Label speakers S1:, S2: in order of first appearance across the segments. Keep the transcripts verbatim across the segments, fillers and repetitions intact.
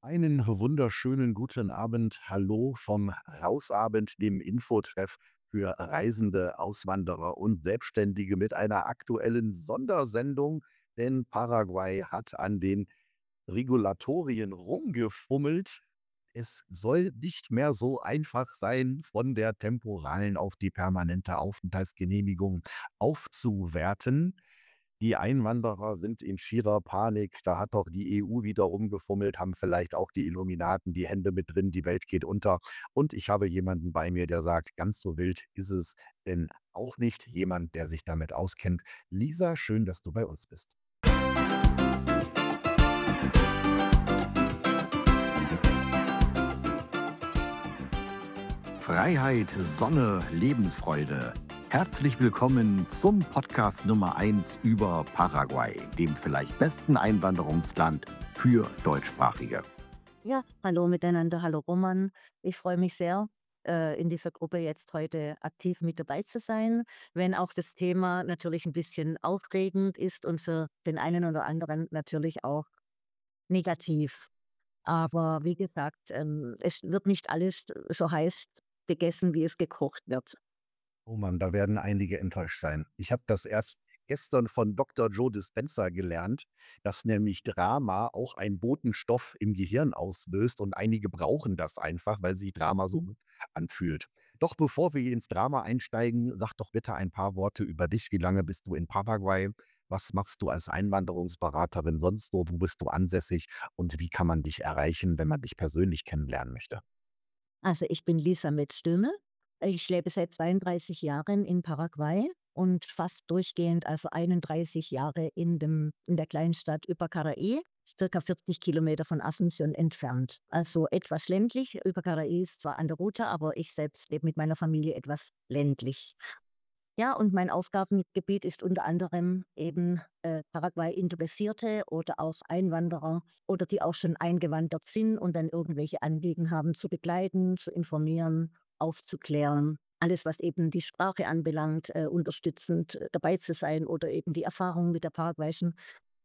S1: Einen wunderschönen guten Abend. Hallo vom Rausabend, dem Infotreff für Reisende, Auswanderer und Selbstständige mit einer aktuellen Sondersendung, denn Paraguay hat an den Regulatorien rumgefummelt. Es soll nicht mehr so einfach sein, von der temporalen auf die permanente Aufenthaltsgenehmigung aufzuwerten. Die Einwanderer sind in schierer Panik. Da hat doch die E U wieder rumgefummelt, haben vielleicht auch die Illuminaten die Hände mit drin, die Welt geht unter. Und ich habe jemanden bei mir, der sagt, ganz so wild ist es denn auch nicht. Jemand, der sich damit auskennt. Lisa, schön, dass du bei uns bist. Freiheit, Sonne, Lebensfreude. Herzlich willkommen zum Podcast Nummer eins über Paraguay, dem vielleicht besten Einwanderungsland für Deutschsprachige.
S2: Ja, hallo miteinander, hallo Roman. Ich freue mich sehr, äh, in dieser Gruppe jetzt heute aktiv mit dabei zu sein, wenn auch das Thema natürlich ein bisschen aufregend ist und für den einen oder anderen natürlich auch negativ. Aber wie gesagt, ähm, es wird nicht alles so heiß gegessen, wie es gekocht wird.
S1: Oh Mann, da werden einige enttäuscht sein. Ich habe das erst gestern von Doktor Joe Dispenza gelernt, dass nämlich Drama auch einen Botenstoff im Gehirn auslöst und einige brauchen das einfach, weil sich Drama so gut anfühlt. Doch bevor wir ins Drama einsteigen, sag doch bitte ein paar Worte über dich. Wie lange bist du in Paraguay? Was machst du als Einwanderungsberaterin sonst so? Wo bist du ansässig? Und wie kann man dich erreichen, wenn man dich persönlich kennenlernen möchte?
S2: Also, ich bin Lisa Metz-Stürme. Ich lebe seit zweiunddreißig Jahren in Paraguay und fast durchgehend, also einunddreißig Jahre in dem in der Kleinstadt Ypacaraí, circa vierzig Kilometer von Asunción entfernt. Also etwas ländlich. Ypacaraí ist zwar an der Route, aber ich selbst lebe mit meiner Familie etwas ländlich. Ja, und mein Aufgabengebiet ist unter anderem eben, äh, Paraguay-Interessierte oder auch Einwanderer oder die auch schon eingewandert sind und dann irgendwelche Anliegen haben, zu begleiten, zu informieren, aufzuklären. Alles, was eben die Sprache anbelangt, äh, unterstützend, äh, dabei zu sein oder eben die Erfahrung mit der paraguayischen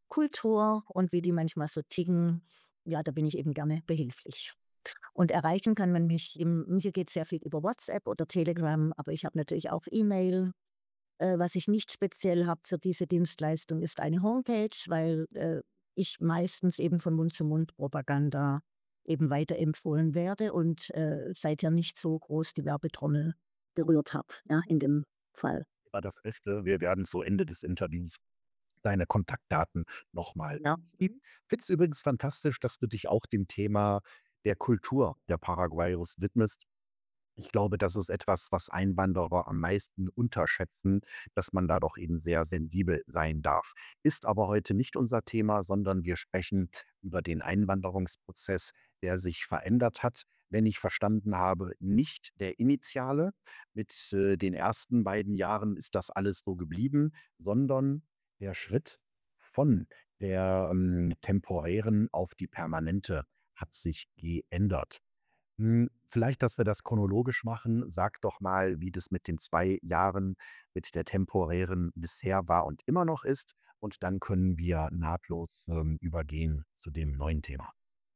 S2: Kultur und wie die manchmal so ticken. Ja, da bin ich eben gerne behilflich. Und erreichen kann man mich im mir geht sehr viel über WhatsApp oder Telegram, aber ich habe natürlich auch E-Mail. Äh, was ich nicht speziell habe für diese Dienstleistung, ist eine Homepage, weil, äh, ich meistens eben von Mund-zu-Mund-Propaganda eben weiterempfohlen werde und, äh, seither nicht so groß die Werbetrommel gerührt habe, ja, in dem Fall.
S1: War das Beste. Wir werden zu Ende des Interviews deine Kontaktdaten nochmal.
S2: Ja. Mhm.
S1: Finde es übrigens fantastisch, dass du dich auch dem Thema der Kultur der Paraguayos widmest. Ich glaube, das ist etwas, was Einwanderer am meisten unterschätzen, dass man da doch eben sehr sensibel sein darf. Ist aber heute nicht unser Thema, sondern wir sprechen über den Einwanderungsprozess, der sich verändert hat. Wenn ich verstanden habe, nicht der initiale. Mit äh, den ersten beiden Jahren ist das alles so geblieben, sondern der Schritt von der ähm, temporären auf die permanente hat sich geändert. Hm, vielleicht, dass wir das chronologisch machen. Sag doch mal, wie das mit den zwei Jahren mit der temporären bisher war und immer noch ist, und dann können wir nahtlos, ähm, übergehen zu dem neuen Thema.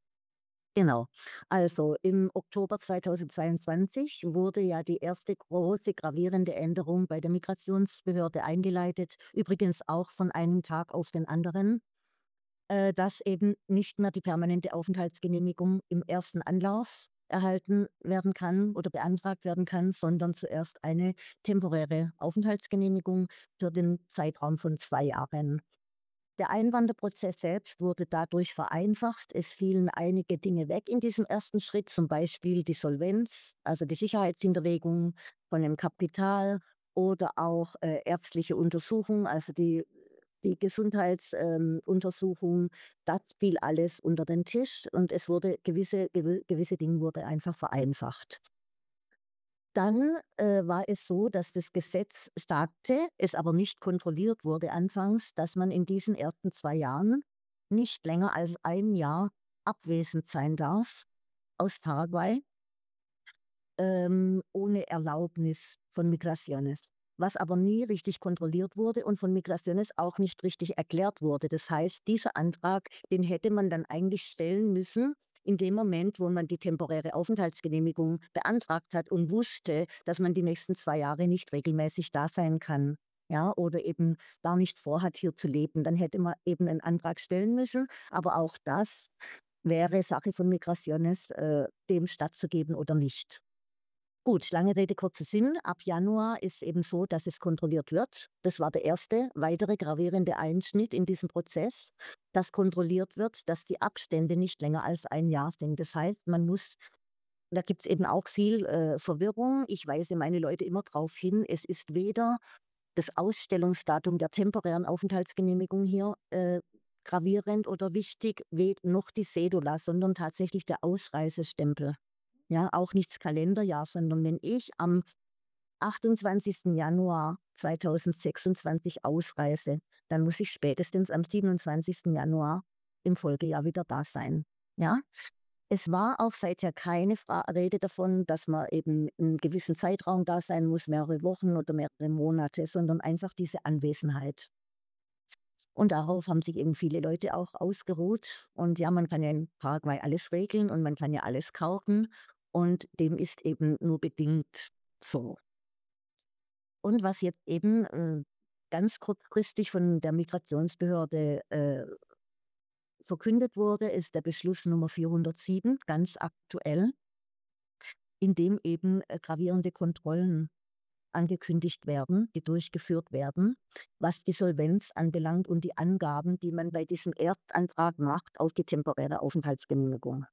S2: Genau. Also, im Oktober zweitausendzweiundzwanzig wurde ja die erste große gravierende Änderung bei der Migrationsbehörde eingeleitet, übrigens auch von einem Tag auf den anderen. Äh, dass eben nicht mehr die permanente Aufenthaltsgenehmigung im ersten Anlauf erhalten werden kann oder beantragt werden kann, sondern zuerst eine temporäre Aufenthaltsgenehmigung für den Zeitraum von zwei Jahren. Der Einwanderprozess selbst wurde dadurch vereinfacht. Es fielen einige Dinge weg in diesem ersten Schritt, zum Beispiel die Solvenz, also die Sicherheitshinterlegung von dem Kapital oder auch, äh, ärztliche Untersuchung, also die die Gesundheitsuntersuchung, ähm, Untersuchung, das fiel alles unter den Tisch und es wurde gewisse gewi gewisse Dinge wurde einfach vereinfacht. Dann, äh, war es so, dass das Gesetz sagte, es aber nicht kontrolliert wurde anfangs, dass man in diesen ersten zwei Jahren nicht länger als ein Jahr abwesend sein darf aus Paraguay, ähm, ohne Erlaubnis von Migraciones. Was aber nie richtig kontrolliert wurde und von Migraciones auch nicht richtig erklärt wurde. Das heißt, dieser Antrag, den hätte man dann eigentlich stellen müssen, in dem Moment, wo man die temporäre Aufenthaltsgenehmigung beantragt hat und wusste, dass man die nächsten zwei Jahre nicht regelmäßig da sein kann, ja, oder eben gar nicht vorhat, hier zu leben, dann hätte man eben einen Antrag stellen müssen. Aber auch das wäre Sache von Migraciones, äh, dem stattzugeben oder nicht. Gut, lange Rede, kurzer Sinn. Ab Januar ist eben so, dass es kontrolliert wird. Das war der erste weitere gravierende Einschnitt in diesem Prozess, dass kontrolliert wird, dass die Abstände nicht länger als ein Jahr sind. Das heißt, man muss, da gibt es eben auch viel äh, Verwirrung. Ich weise meine Leute immer darauf hin, es ist weder das Ausstellungsdatum der temporären Aufenthaltsgenehmigung hier äh, gravierend oder wichtig, we noch die Cedula, sondern tatsächlich der Ausreisestempel. Ja, auch nicht das Kalenderjahr, sondern wenn ich am achtundzwanzigsten Januar zweitausendsechsundzwanzig ausreise, dann muss ich spätestens am siebenundzwanzigsten Januar im Folgejahr wieder da sein. Ja? Es war auch seither keine Fra Rede davon, dass man eben einen gewissen Zeitraum da sein muss, mehrere Wochen oder mehrere Monate, sondern einfach diese Anwesenheit. Und darauf haben sich eben viele Leute auch ausgeruht. Und ja, man kann ja in Paraguay alles regeln und man kann ja alles kaufen. Und dem ist eben nur bedingt so. Und was jetzt eben äh, ganz kurzfristig von der Migrationsbehörde äh, verkündet wurde, ist der Beschluss Nummer vierhundertsieben, ganz aktuell, in dem eben äh, gravierende Kontrollen angekündigt werden, die durchgeführt werden, was die Solvenz anbelangt und die Angaben, die man bei diesem Erstantrag macht auf die temporäre Aufenthaltsgenehmigung.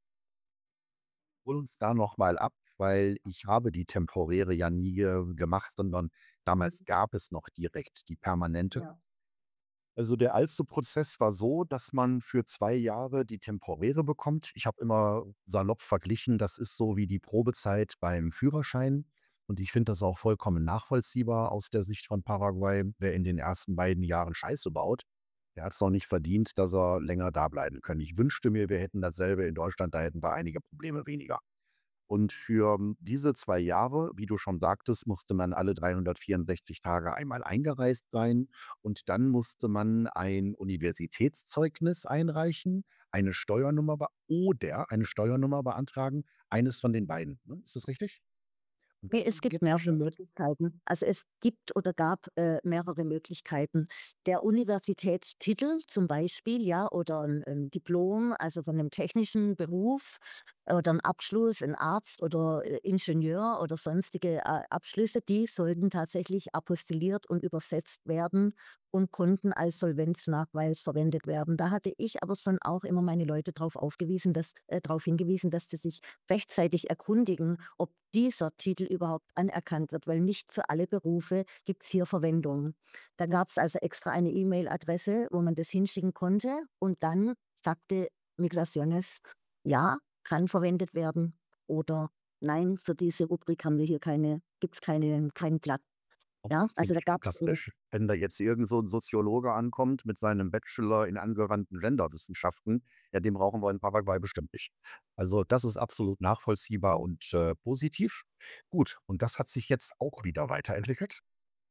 S1: Hol uns da noch mal ab, weil ich habe die temporäre ja nie, äh, gemacht, sondern damals
S2: Mhm.
S1: gab es noch direkt die permanente.
S2: Ja.
S1: Also, der alte Prozess war so, dass man für zwei Jahre die temporäre bekommt. Ich habe immer salopp verglichen, das ist so wie die Probezeit beim Führerschein. Und ich finde das auch vollkommen nachvollziehbar aus der Sicht von Paraguay. Wer in den ersten beiden Jahren Scheiße baut, der hat es noch nicht verdient, dass er länger da bleiben können. Ich wünschte mir, wir hätten dasselbe in Deutschland, da hätten wir einige Probleme weniger. Und für hm, diese zwei Jahre, wie du schon sagtest, musste man alle dreihundertvierundsechzig Tage einmal eingereist sein und dann musste man ein Universitätszeugnis einreichen, eine Steuernummer be oder eine Steuernummer beantragen, eines von den beiden, ne? Ist das richtig? Und
S2: Ne,
S1: das
S2: es
S1: ist
S2: gibt
S1: jetzt
S2: mehrere
S1: geschafft.
S2: Möglichkeiten. Also, es gibt oder gab, äh, mehrere Möglichkeiten. Der Universitätstitel zum Beispiel, ja, oder ein 'n Diplom, also von einem technischen Beruf oder ein Abschluss, ein Arzt oder, äh, Ingenieur oder sonstige, äh, Abschlüsse, die sollten tatsächlich apostilliert und übersetzt werden und konnten als Solvenznachweis verwendet werden. Da hatte ich aber schon auch immer meine Leute drauf aufgewiesen, dass äh, drauf hingewiesen, dass sie sich rechtzeitig erkundigen, ob dieser Titel überhaupt anerkannt wird, weil nicht für alle Berufe gibt es hier Verwendung. Da gab es also extra eine E-Mail-Adresse, wo man das hinschicken konnte und dann sagte Migraciones: „Ja, kann verwendet werden“ oder „Nein, für diese Rubrik haben wir hier keine gibt's keine keinen Platz“,
S1: Oh,
S2: ja?
S1: das
S2: Also,
S1: finde
S2: da
S1: ich
S2: gab's äh,
S1: fantastisch. Wenn da jetzt irgend so 'n Soziologe ankommt mit seinem Bachelor in angewandten Genderwissenschaften, ja, den brauchen wir in Paraguay bestimmt nicht. Also, das ist absolut nachvollziehbar und, äh, positiv. Gut, und das hat sich jetzt auch wieder weiterentwickelt?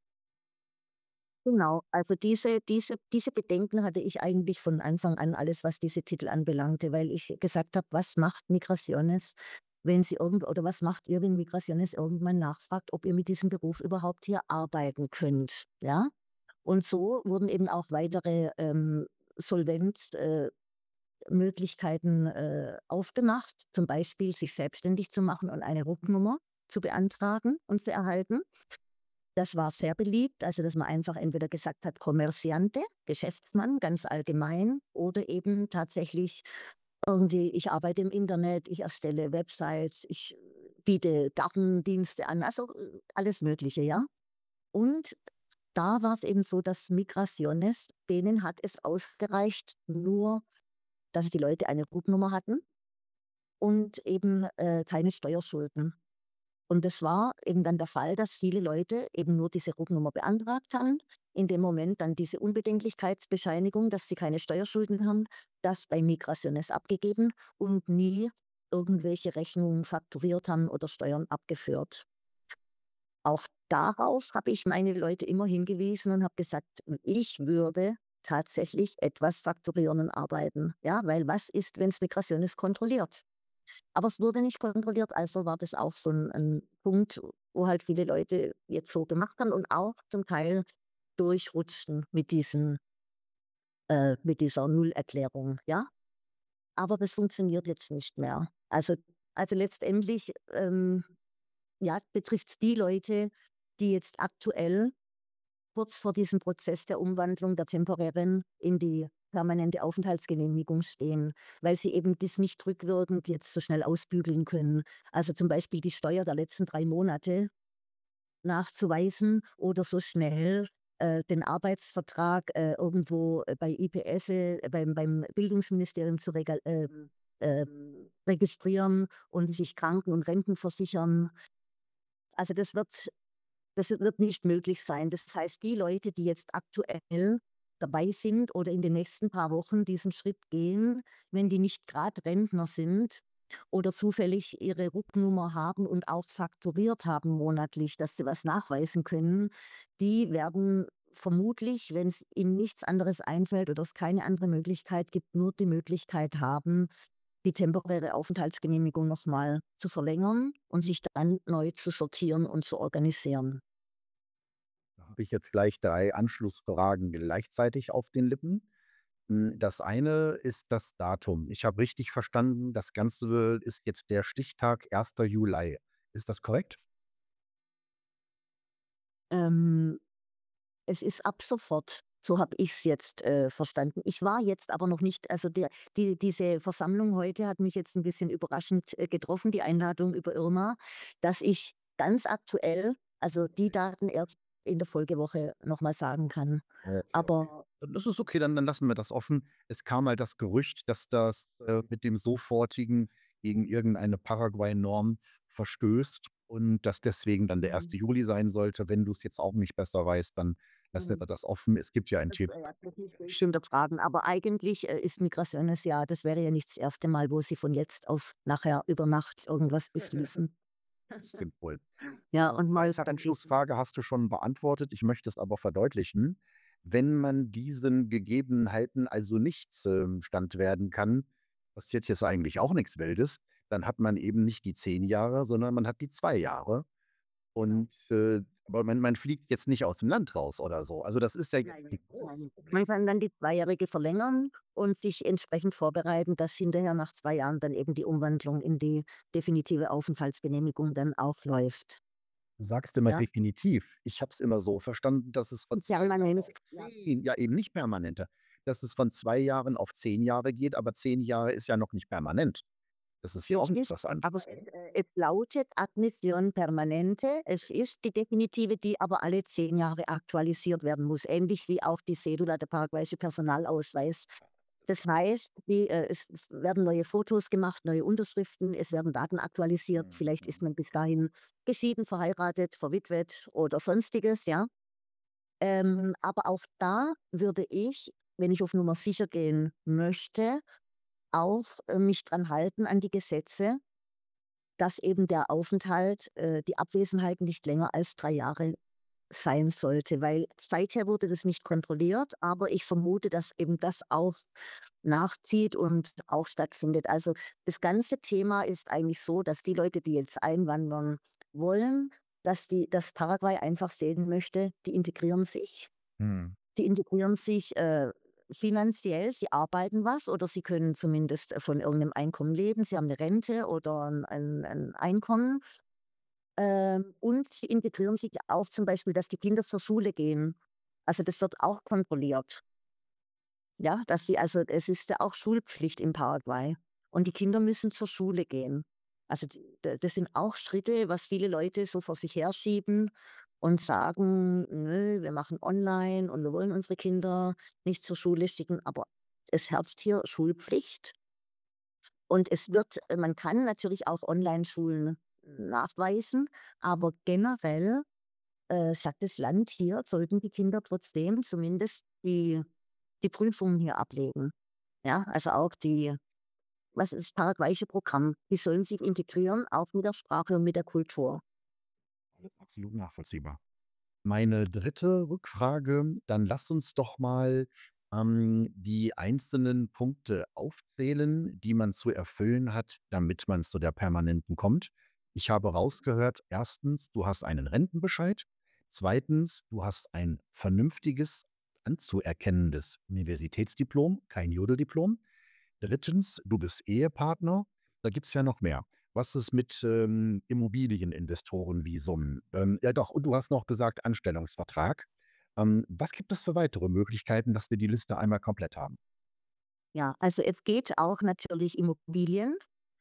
S2: genau, also diese diese diese Bedenken hatte ich eigentlich von Anfang an, alles, was diese Titel anbelangte, weil ich gesagt habe: „Was macht Migraciones, wenn sie irgend oder was macht ihr, wenn Migraciones irgendwann nachfragt, ob ihr mit diesem Beruf überhaupt hier arbeiten könnt?“ Ja? Und so wurden eben auch weitere, ähm, Solvenz äh, Möglichkeiten, äh, aufgemacht, zum Beispiel sich selbstständig zu machen und eine Rufnummer zu beantragen und zu erhalten. Das war sehr beliebt, also, dass man einfach entweder gesagt hat: „Comerciante“, Geschäftsmann, ganz allgemein, oder eben tatsächlich irgendwie: „Ich arbeite im Internet, ich erstelle Websites, ich biete Gartendienste an“, also, äh, alles Mögliche, ja? Und da war es eben so, dass Migraciones, denen hat es ausgereicht, nur, dass die Leute eine Rufnummer hatten und eben, äh, keine Steuerschulden. Und das war eben dann der Fall, dass viele Leute eben nur diese Rufnummer beantragt haben. In dem Moment dann diese Unbedenklichkeitsbescheinigung, dass sie keine Steuerschulden haben, das bei Migraciones abgegeben und nie irgendwelche Rechnungen fakturiert haben oder Steuern abgeführt. Auch darauf habe ich meine Leute immer hingewiesen und habe gesagt, ich würde tatsächlich etwas fakturieren und arbeiten. Ja, weil was ist, wenn es Migraciones kontrolliert? Aber es wurde nicht kontrolliert, also war das auch so 'n 'n Punkt, wo halt viele Leute jetzt so gemacht haben und auch zum Teil durchrutschten mit diesen äh, mit dieser Nullerklärung, ja? Aber das funktioniert jetzt nicht mehr. Also also letztendlich, ähm, ja, betrifft's die Leute, die jetzt aktuell kurz vor diesem Prozess der Umwandlung der temporären in die permanente Aufenthaltsgenehmigung stehen, weil sie eben das nicht rückwirkend jetzt so schnell ausbügeln können. Also, zum Beispiel die Steuer der letzten drei Monate nachzuweisen oder so schnell, äh, den Arbeitsvertrag, äh, irgendwo, äh, bei I P S, äh, beim beim Bildungsministerium zu regal ähm, ähm, registrieren und sich Kranken und Renten versichern. Also, das wird das wird nicht möglich sein. Das heißt, die Leute, die jetzt aktuell dabei sind oder in den nächsten paar Wochen diesen Schritt gehen, wenn die nicht gerade Rentner sind oder zufällig ihre Rücknummer haben und auch fakturiert haben monatlich, dass sie was nachweisen können, die werden vermutlich, wenn es ihnen nichts anderes einfällt oder es keine andere Möglichkeit gibt, nur die Möglichkeit haben, die temporäre Aufenthaltsgenehmigung noch mal zu verlängern und sich dann neu zu sortieren und zu organisieren.
S1: Da habe ich jetzt gleich drei Anschlussfragen gleichzeitig auf den Lippen. Hm, das eine ist das Datum. Ich habe richtig verstanden, das Ganze ist jetzt der Stichtag erster Juli. Ist das korrekt?
S2: Ähm, Es ist ab sofort. So habe ich's jetzt, äh, verstanden. Ich war jetzt aber noch nicht, also der die diese Versammlung heute hat mich jetzt ein bisschen überraschend, äh, getroffen, die Einladung über Irma, dass ich ganz aktuell, also die Daten erst in der Folgewoche noch mal sagen kann.
S1: Okay, okay.
S2: Aber
S1: Das ist okay, dann dann lassen wir das offen. Es kam halt das Gerücht, dass das, äh, mit dem Sofortigen gegen irgendeine Paraguay-Norm verstößt und dass deswegen dann der
S2: mhm,
S1: erste Juli sein sollte. Wenn du es jetzt auch nicht besser weißt, dann lassen
S2: mhm.
S1: wir das offen. Es gibt ja ein
S2: Das,
S1: Thema.
S2: äh, ja, das will ich hinterfragen. Aber eigentlich, äh, ist Migraciones ja, das wäre ja nicht das erste Mal, wo sie von jetzt auf nachher über Nacht irgendwas beschließen.
S1: Sinnvoll.
S2: Ja,
S1: Die
S2: und mal
S1: zweite Anschlussfrage hast du schon beantwortet. Ich möchte es aber verdeutlichen. Wenn man diesen Gegebenheiten also nicht, ähm, stand werden kann, passiert jetzt eigentlich auch nichts Wildes. Dann hat man eben nicht die zehn Jahre, sondern man hat die zwei Jahre.
S2: genau.
S1: Und, äh aber man man fliegt jetzt nicht aus dem Land raus oder so. Also, das ist ja jetzt
S2: Nein,
S1: nicht großes
S2: nein.
S1: Problem.
S2: Man kann dann die Zweijährige verlängern und sich entsprechend vorbereiten, dass hinterher nach zwei Jahren dann eben die Umwandlung in die definitive Aufenthaltsgenehmigung dann auch läuft.
S1: Du sagst immer
S2: Ja,
S1: definitiv. Ich habe es immer so verstanden, dass es von zwei Jahren
S2: permanent,
S1: auf
S2: ja.
S1: zehn, ja, eben nicht permanenter, dass es von zwei Jahren auf zehn Jahre geht, aber zehn Jahre ist ja noch nicht permanent. Das ist ja auch
S2: Richtig,
S1: was
S2: aber
S1: anderes,
S2: es,
S1: ne?
S2: äh, es lautet Admission Permanente. Es ist die definitive, die aber alle zehn Jahre aktualisiert werden muss, ähnlich wie auch die Cédula, der paraguayische Personalausweis. Das heißt, die, äh, es es werden neue Fotos gemacht, neue Unterschriften, es werden Daten aktualisiert.
S1: Mhm,
S2: Vielleicht ist
S1: mhm.
S2: man bis dahin geschieden, verheiratet, verwitwet oder Sonstiges, ja. Ähm, aber auch da würde ich, wenn ich auf Nummer sicher gehen möchte, auch, äh, mich dran halten an die Gesetze, dass eben der Aufenthalt, äh, die Abwesenheit nicht länger als drei Jahre sein sollte, weil seither wurde das nicht kontrolliert, aber ich vermute, dass eben das auch nachzieht und auch stattfindet. Also, das ganze Thema ist eigentlich so, dass die Leute, die jetzt einwandern wollen, dass die dass Paraguay einfach sehen möchte, die integrieren sich.
S1: Mhm.
S2: Die integrieren sich, äh, finanziell, sie arbeiten was oder sie können zumindest von irgendeinem Einkommen leben. Sie haben eine Rente oder ein 'n 'n Einkommen. Ähm, und sie integrieren sich auch zum Beispiel, dass die Kinder zur Schule gehen. Also, das wird auch kontrolliert, ja, dass sie, also es ist ja auch Schulpflicht in Paraguay und die Kinder müssen zur Schule gehen. Also, d d das sind auch Schritte, was viele Leute so vor sich herschieben und sagen: „Nö, wir machen online und wir wollen unsere Kinder nicht zur Schule schicken“, aber es herrscht hier Schulpflicht und es wird, äh, man kann natürlich auch Onlineschulen nachweisen, aber generell, äh, sagt das Land, hier sollten die Kinder trotzdem zumindest die die Prüfungen hier ablegen. Ja, also auch die, was ist das paraguayische Programm? Die sollen sich integrieren, auch mit der Sprache und mit der Kultur.
S1: Absolut nachvollziehbar. Meine dritte Rückfrage, dann lass uns doch mal ähm, die einzelnen Punkte aufzählen, die man zu erfüllen hat, damit man zu der Permanenten kommt. Ich habe rausgehört, erstens, du hast einen Rentenbescheid. Zweitens, du hast ein vernünftiges, anzuerkennendes Universitätsdiplom, kein Jodeldiplom. Drittens, du bist Ehepartner. Da gibt's ja noch mehr. Was ist mit, ähm, Immobilieninvestorenvisum? Ähm, ja doch, und du hast noch gesagt Anstellungsvertrag. Ähm, was gibt es für weitere Möglichkeiten, dass wir die Liste einmal komplett haben?
S2: Ja, also es geht auch natürlich Immobilien,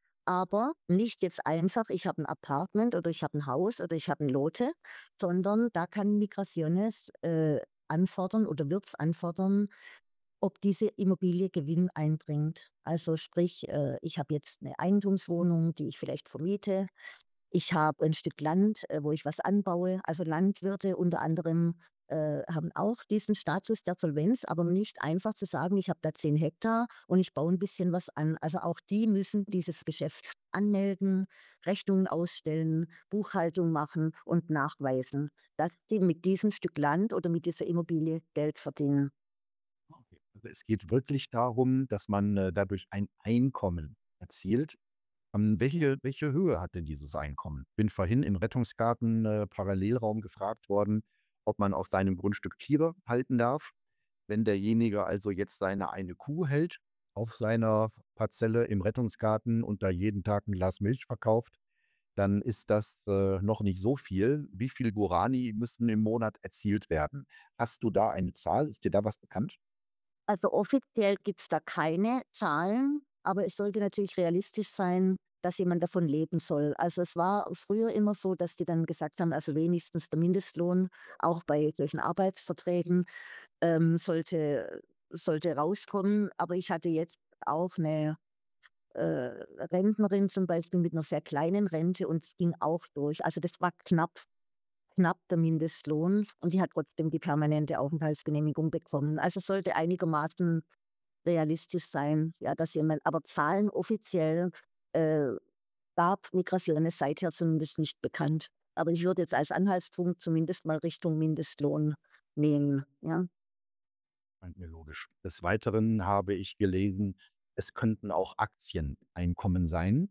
S2: aber nicht jetzt einfach, ich habe ein Apartment oder ich habe ein Haus oder ich habe ein Lote, sondern da kann Migraciones, äh, anfordern oder wird's anfordern, ob diese Immobilie Gewinn einbringt. Also sprich, äh, ich habe jetzt eine Eigentumswohnung, die ich vielleicht vermiete. Ich habe ein Stück Land, äh, wo ich was anbaue. Also Landwirte unter anderem, äh, haben auch diesen Status der Solvenz, aber nicht einfach zu sagen: „Ich habe da zehn Hektar und ich baue ein bisschen was an.“ Also auch die müssen dieses Geschäft anmelden, Rechnungen ausstellen, Buchhaltung machen und nachweisen, dass sie mit diesem Stück Land oder mit dieser Immobilie Geld verdienen.
S1: Okay. Also, es geht wirklich darum, dass man, äh, dadurch ein Einkommen erzielt. Ähm, welche welche Höhe hat denn dieses Einkommen? Bin vorhin im Rettungsgarten, äh, Parallelraum gefragt worden, ob man auf seinem Grundstück Tiere halten darf. Wenn derjenige also jetzt seine eine Kuh hält auf seiner Parzelle im Rettungsgarten und da jeden Tag ein Glas Milch verkauft, dann ist das, äh, noch nicht so viel. Wie viel Guarani müssen im Monat erzielt werden? Hast du da eine Zahl? Ist dir da was bekannt?
S2: Also offiziell gibt's da keine Zahlen, aber es sollte natürlich realistisch sein, dass jemand davon leben soll. Also, es war früher immer so, dass die dann gesagt haben, also wenigstens der Mindestlohn auch bei solchen Arbeitsverträgen, ähm, sollte sollte rauskommen. Aber ich hatte jetzt auch eine äh, Rentnerin zum Beispiel mit einer sehr kleinen Rente und es ging auch durch. Also, das war knapp knapp der Mindestlohn und die hat trotzdem die permanente Aufenthaltsgenehmigung bekommen. Also, es sollte einigermaßen realistisch sein, ja, dass jemand, aber Zahlen offiziell, äh, gab Migrationes seither zumindest nicht bekannt. Aber ich würde jetzt als Anhaltspunkt zumindest mal Richtung Mindestlohn nehmen, ja.
S1: Scheint mir logisch. Des Weiteren habe ich gelesen, es könnten auch Aktieneinkommen sein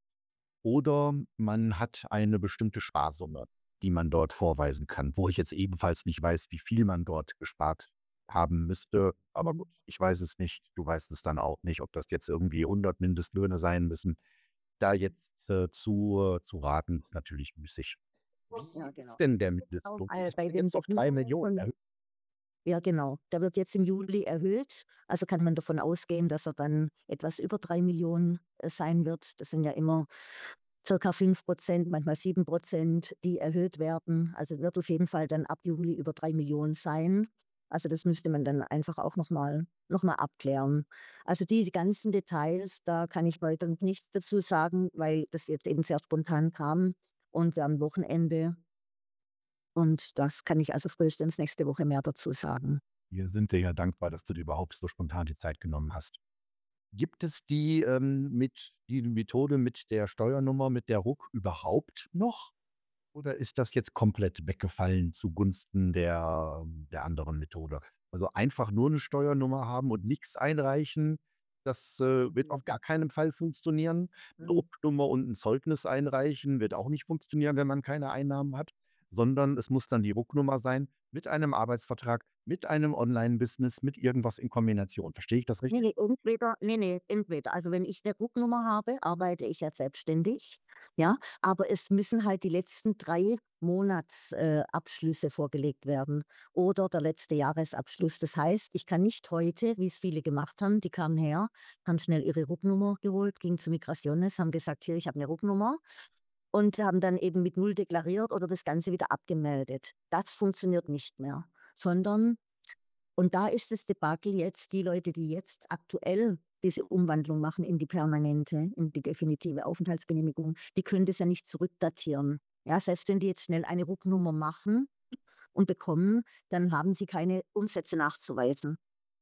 S1: oder man hat eine bestimmte Sparsumme, die man dort vorweisen kann, wo ich jetzt ebenfalls nicht weiß, wie viel man dort gespart haben müsste. Aber gut, ich weiß es nicht. Du weißt es dann auch nicht, ob das jetzt irgendwie hundert Mindestlöhne sein müssen. Da jetzt, äh, zu äh, zu raten, ist natürlich müßig.
S2: Ja,
S1: Wie
S2: genau.
S1: ist denn der
S2: Auch,
S1: Mindestlohn?
S2: äh,
S1: Ist
S2: bei
S1: der
S2: den
S1: jetzt auf drei
S2: Bedingungen
S1: Millionen
S2: von
S1: erhöht?
S2: ja, genau. Der wird jetzt im Juli erhöht. Also kann man davon ausgehen, dass er dann etwas über drei Millionen äh, sein wird. Das sind ja immer circa fünf Prozent, manchmal sieben Prozent, die erhöht werden. Also wird auf jeden Fall dann ab Juli über drei Millionen sein. Also das müsste man dann einfach auch noch mal noch mal abklären. Also diese ganzen Details, da kann ich heute nichts dazu sagen, weil das jetzt eben sehr spontan kam und am Wochenende, und das kann ich also frühestens nächste Woche mehr dazu sagen.
S1: Wir sind dir ja dankbar, dass du dir überhaupt so spontan die Zeit genommen hast. Gibt es die, ähm, mit die Methode mit der Steuernummer, mit der R U K überhaupt noch? Oder ist das jetzt komplett weggefallen zugunsten der ähm, der anderen Methode? Also, einfach nur 'ne Steuernummer haben und nix einreichen, das, äh, wird auf gar keinen Fall funktionieren. 'Ne
S2: Mhm.
S1: R U K-Nummer und 'n Zeugnis einreichen wird auch nicht funktionieren, wenn man keine Einnahmen hat, sondern es muss dann die R U K-Nummer sein mit einem Arbeitsvertrag, mit einem Online-Business, mit irgendwas in Kombination. Verstehe ich das
S2: Ne,
S1: richtig?
S2: ne, entweder ne, ne, entweder. Also, wenn ich 'ne Rufnummer habe, arbeite ich ja selbstständig, ja, aber es müssen halt die letzten drei Monatsabschlüsse äh, Abschlüsse vorgelegt werden oder der letzte Jahresabschluss. Das heißt, ich kann nicht heute, wie's viele gemacht haben, die kamen her, haben schnell ihre Rufnummer geholt, gingen zu Migraciones, haben gesagt: „Hier, ich habe 'ne Rufnummer“, und haben dann eben mit null deklariert oder das Ganze wieder abgemeldet. Das funktioniert nicht mehr, sondern, und da ist das Debakel jetzt, die Leute, die jetzt aktuell diese Umwandlung machen in die permanente, in die definitive Aufenthaltsgenehmigung, die können das ja nicht zurückdatieren. Ja, selbst wenn die jetzt schnell eine R U K-Nummer machen und bekommen, dann haben sie keine Umsätze nachzuweisen.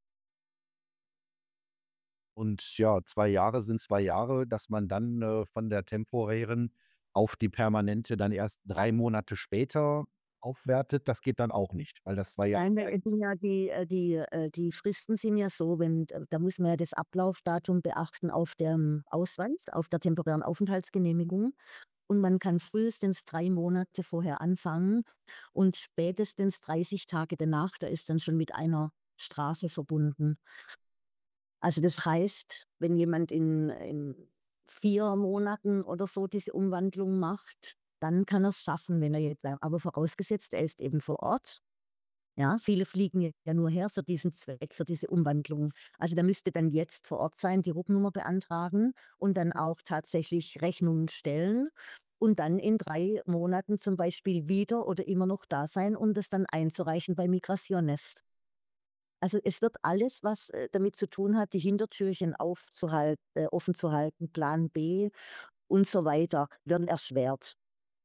S1: Und ja, zwei Jahre sind zwei Jahre, dass man dann, äh, von der temporären auf die permanente dann erst drei Monate später aufwertet, das geht dann auch nicht, weil das war ja
S2: Nein, da
S1: Zeit.
S2: sind ja die äh, die äh, die Fristen sind ja so, wenn d da muss man ja das Ablaufdatum beachten auf dem Ausweis, auf der temporären Aufenthaltsgenehmigung. Und man kann frühestens drei Monate vorher anfangen und spätestens dreißig Tage danach, da ist dann schon mit einer Strafe verbunden. Also, das heißt, wenn jemand in in vier Monaten oder so diese Umwandlung macht, dann kann er's schaffen, wenn er jetzt aber vorausgesetzt, er ist eben vor Ort. Ja, viele fliegen ja nur her für diesen Zweck, für diese Umwandlung. Also, der müsste dann jetzt vor Ort sein, die Rufnummer beantragen und dann auch tatsächlich Rechnungen stellen und dann in drei Monaten zum Beispiel wieder oder immer noch da sein, um das dann einzureichen bei Migraciones. Also, es wird alles, was, äh, damit zu tun hat, die Hintertürchen aufzuhalt äh, offen zu halten, Plan B und so weiter, werden erschwert.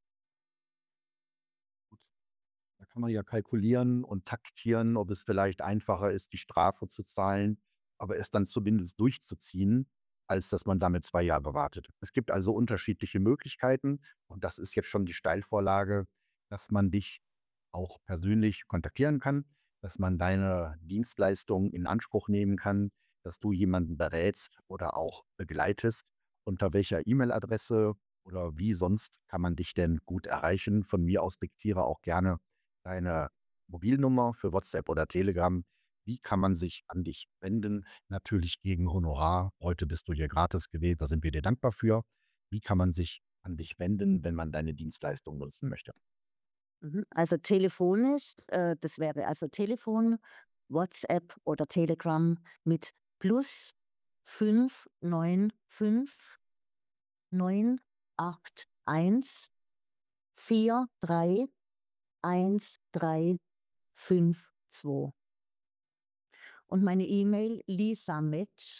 S1: Da kann man ja kalkulieren und taktieren, ob es vielleicht einfacher ist, die Strafe zu zahlen, aber es dann zumindest durchzuziehen, als dass man damit zwei Jahre wartet. Es gibt also unterschiedliche Möglichkeiten und das ist jetzt schon die Steilvorlage, dass man dich auch persönlich kontaktieren kann, dass man deine Dienstleistung in Anspruch nehmen kann, dass du jemanden berätst oder auch begleitest. Unter welcher E-Mail-Adresse oder wie sonst kann man dich denn gut erreichen? Von mir aus diktiere auch gerne deine Mobilnummer für WhatsApp oder Telegram. Wie kann man sich an dich wenden? Natürlich gegen Honorar. Heute bist du hier gratis gewesen, da sind wir dir dankbar für. Wie kann man sich an dich wenden, wenn man deine Dienstleistung nutzen möchte?
S2: Mhm. Also, telefonisch, äh, das wäre also Telefon, WhatsApp oder Telegram mit plus fünf neun fünf neun acht eins vier drei eins drei fünf zwei. Und meine E-Mail lisametsch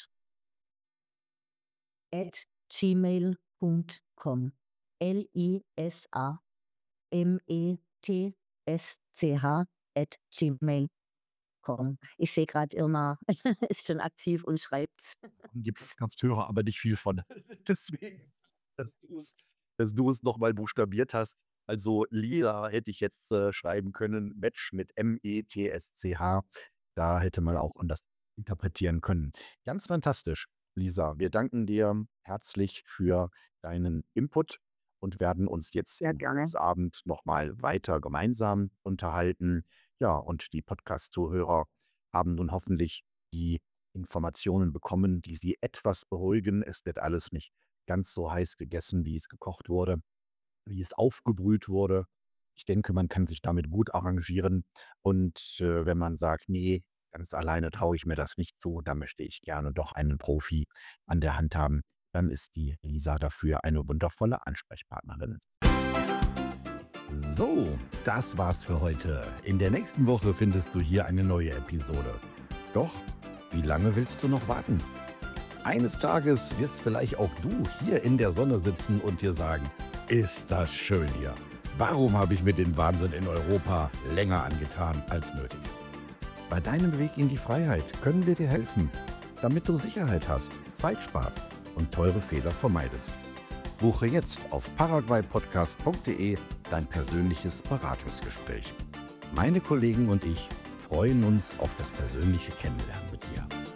S2: at gmail punkt com. L I S A M E T S C H at gmail. Komm, ich sehe gerade, Irma ist schon aktiv und schreibt's.
S1: Die Podcast-Hörer aber nicht viel von. Deswegen, dass du's dass du es noch mal buchstabiert hast. Also, Lisa hätte ich jetzt, äh, schreiben können, Metsch mit M E T S C H. Da hätte man auch anders interpretieren können. Ganz fantastisch, Lisa. Wir danken dir herzlich für deinen Input und werden uns jetzt
S2: Ja,
S1: am
S2: gerne.
S1: Abend noch mal weiter gemeinsam unterhalten. Ja, und die Podcast-Zuhörer haben nun hoffentlich die Informationen bekommen, die sie etwas beruhigen. Es wird alles nicht ganz so heiß gegessen, wie es gekocht wurde, wie es aufgebrüht wurde. Ich denke, man kann sich damit gut arrangieren. Und äh, wenn man sagt, nee, ganz alleine traue ich mir das nicht zu, da möchte ich gerne doch einen Profi an der Hand haben, dann ist die Lisa dafür eine wundervolle Ansprechpartnerin. So, das war's für heute. In der nächsten Woche findest du hier eine neue Episode. Doch, wie lange willst du noch warten? Eines Tages wirst vielleicht auch du hier in der Sonne sitzen und dir sagen, ist das schön hier. Warum habe ich mir den Wahnsinn in Europa länger angetan als nötig? Bei deinem Weg in die Freiheit können wir dir helfen, damit du Sicherheit hast, Zeitsparst und teure Fehler vermeidest. Buche jetzt auf paraguaypodcast punkt de dein persönliches Beratungsgespräch. Meine Kollegen und ich freuen uns auf das persönliche Kennenlernen mit dir.